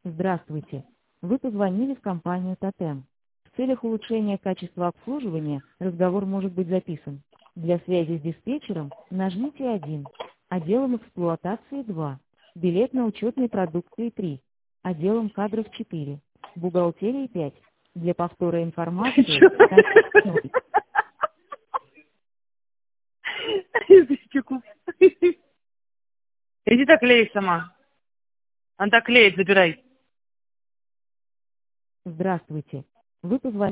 Здравствуйте. Вы позвонили в компанию «Тотем». В целях улучшения качества обслуживания разговор может быть записан. Для связи с диспетчером нажмите 1, отделом эксплуатации 2, билетно-учетной продукции 3, отделом кадров 4, бухгалтерии 5. Для повтора информации нажмите 0. Иди так клей сама. Она так клеит, забирай. Здравствуйте. Вы позвонили